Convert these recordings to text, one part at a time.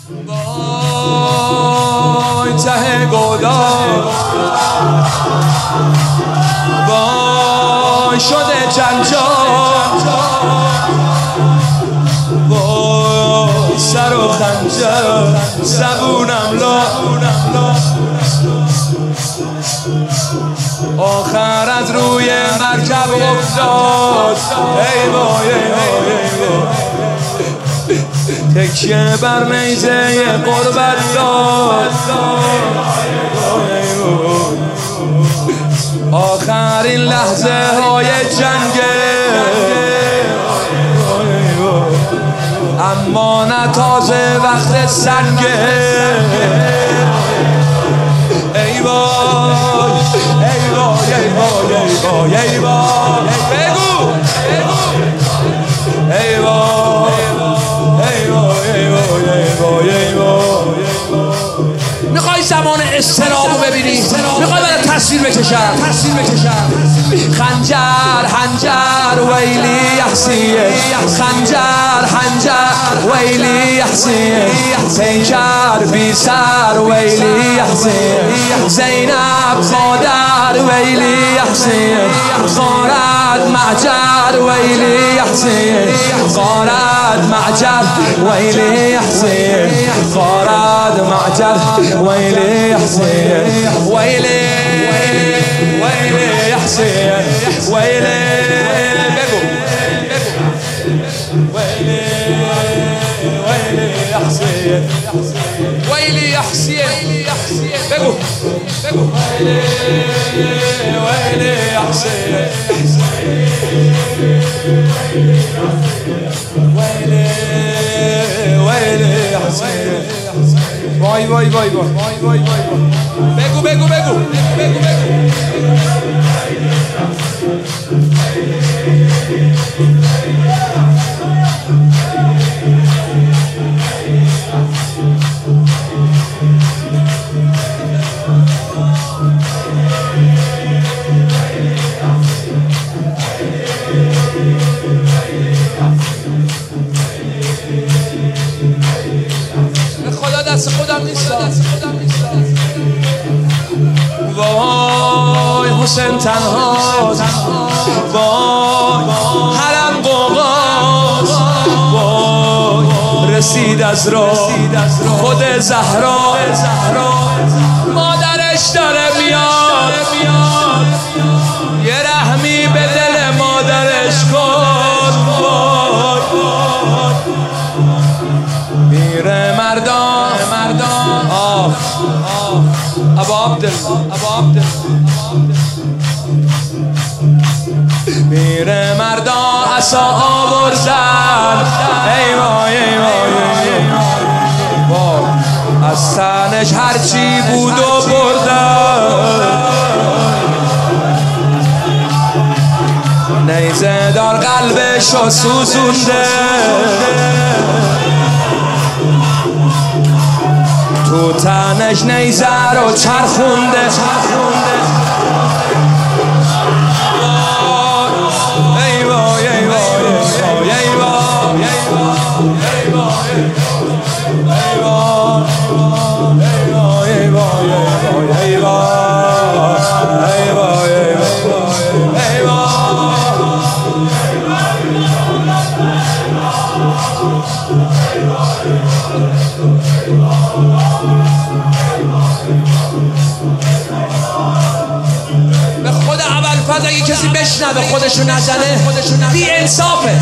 وای ته گودال وای شده جنجال وای سر و خنجر زبونم لا آخر از روی مرکب افتاد ای وای ای وای ای وای تکیه بر نیزه قربت داد آخرین لحظه های جنگه اما نه تازه وقت سنگه ای وای ای وای ای وای ای وای ای وای بگو ای وای ای وای ای وای ای وای ای وای میخوای زمان استرابو ببینی میخوای برای تصویر بکشم خنجر حنجر ویلی یحسیه خنجر حنجر ویلی یحسیه پیکر بی سر ویلی یحسیه زینب مادر ویلی یحسیه غارت معجر ویلی یحسیه غارت معجر ویلی یحسیه غارت معجر ویلی یحسیه ویلی ویلی یحسیه ویلی بگو ویلی ویلی یحسیه ویلی یحسیه بگو ویلی ویلی یحسیه ویلی ویلی یحسیه وای وای وای وای وای وای بگو بگو بگو بگو خدا دست خودم نیست وای حسین تنهاست وای حرم قوقاست وای رسید از راه خود زهرا مادرش داره میاد یه رحمی به دل مادرش کن میره مردان ابا عبدل میره مردان عصا آوردن ای وای ای وای وای از تنش هرچی بود و بردن نیزه دار قلبشو سوزونده تو تنش نیزه رو چرخونده ای وای ای وای ای وای ای وای ای وای ای به خود ابوالفضل اگه کسی بشنوه خودشو نزنه بی انصافه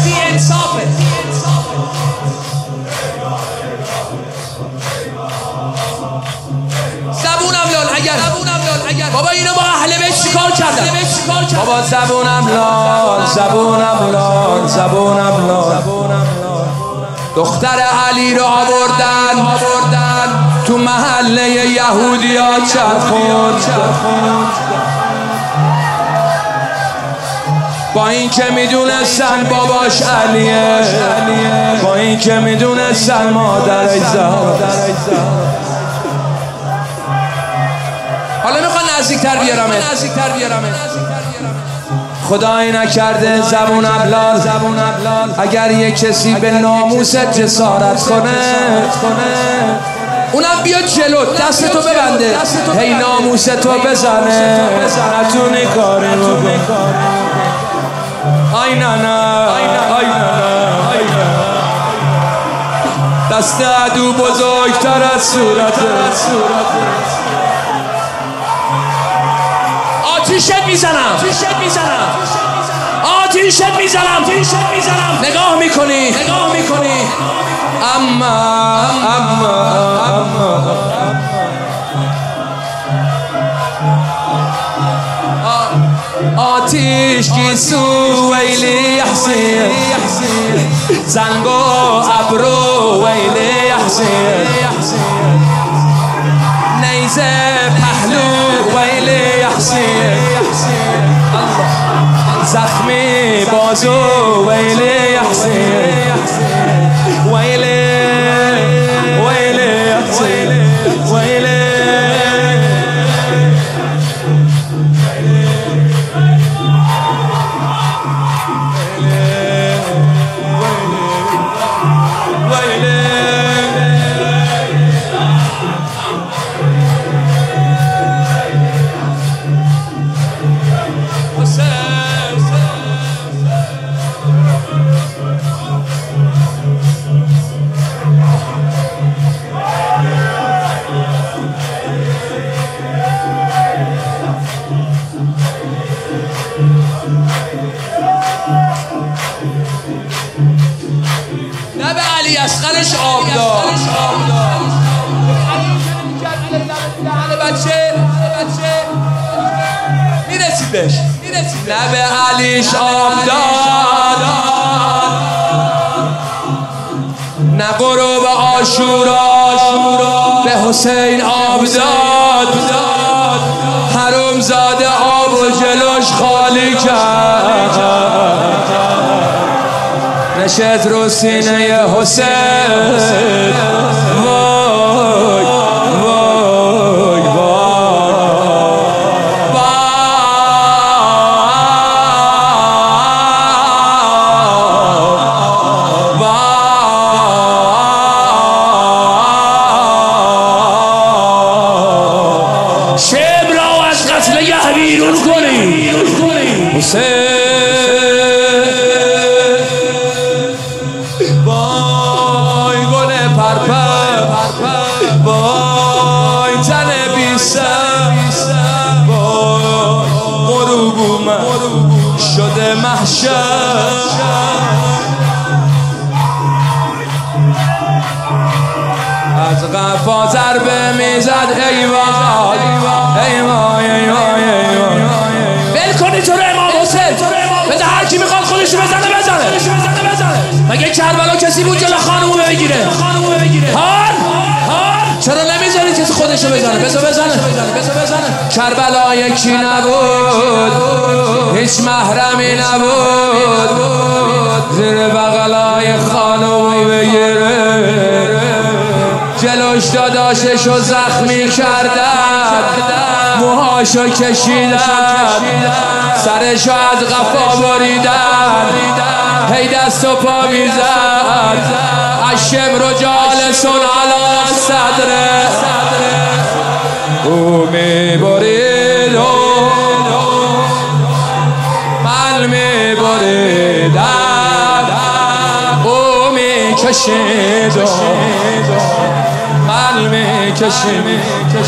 زبونم لال اگر بابا اینو با اهل بیت چیکار کردن بابا زبونم لال دختر علی رو آوردن تو محله یهودیا چرخوند با این که میدونستن باباش علیه با این که میدونستن مادرش زهرا حالا میخوان نزدیکتر بیارمت خدای نکرده زبون ابلال اگر یک کسی به ناموست جسارت کنه اونم بیاد جلو دستتو ببنده هی ناموستو بزنه نتونی کاری بکنی آی نانا دست عدو بزرگتر از صورته آتیشت میزنم نگاه میکنی اما آتیش کی سو ویلی حسین زنگ و ابرو ویلی حسین نیزه پهلو ویلی حسین زخمی بازو ویلی حسین ویلی حسین ویلی لب علی اصغرش آب داد بچه میرسید بهش لب علیش آب داد نه غروب عاشورا به حسین آب داد حرم زاده آب و جلوش خالی کرد نشست رو سینه حسین وای وای شب را از قتل یه بیرون کنی حسین وای تن بیسم وای غروب اومد شده محشر از قفا ضربه میزد ای وای ای وای ای وای ای وای بل کنی تو رو امام حسین بده هر کی میخواد خودشو بزنه مگه کربلا کسی بود جلو خانومو بگیره چرا نمیذاری کسی خودشو بزنه بزنه کربلا یکی نبود هیچ محرمی نبود زیر بغلای خانومو بگیره جلوش داداششو زخمی کردن موهاشو کشیدن سرشو از قفا بریدن هی دست و پا میزد الشمر جالسون علی صدره او میبرید من میبریدم او میکشید من میکشید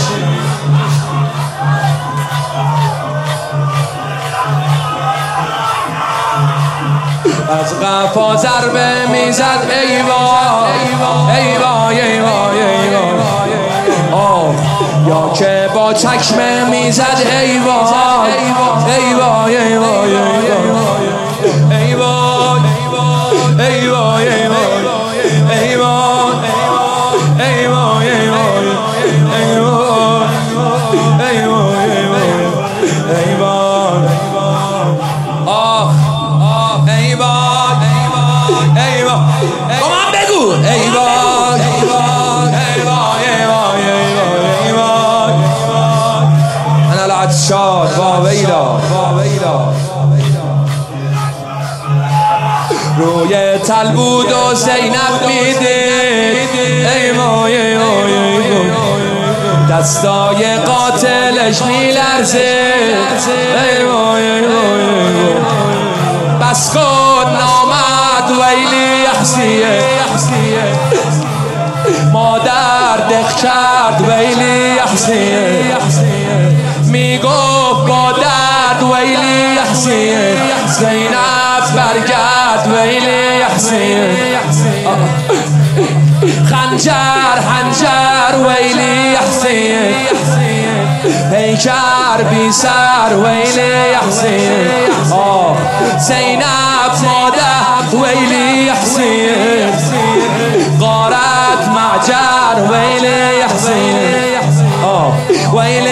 از قفا ضربه میزد ای وای ای وای ای وای ای وای یا که با چکمه میزد ای وای ای وای ای وای ای وای ای وای ای وای ای وای ای وای ای وای ای شاد و ویلا پای تل بود و زینب میدید ای وای ای وای ای وای دستای قاتلش میلرزه ای وای ای وای ای وای بس کن نامد ویلی یحسیه مادر دق کرد ویلی یحسیه میگفت با درد ویلی یحسیه زینب برگرد ویلی یحسیه خنجر حنجر ویلی یحسیه پیکر بی سر ویلی یحسیه زینب مادر ویلی یحسیه غارت معجر ویلی یحسیه ویلی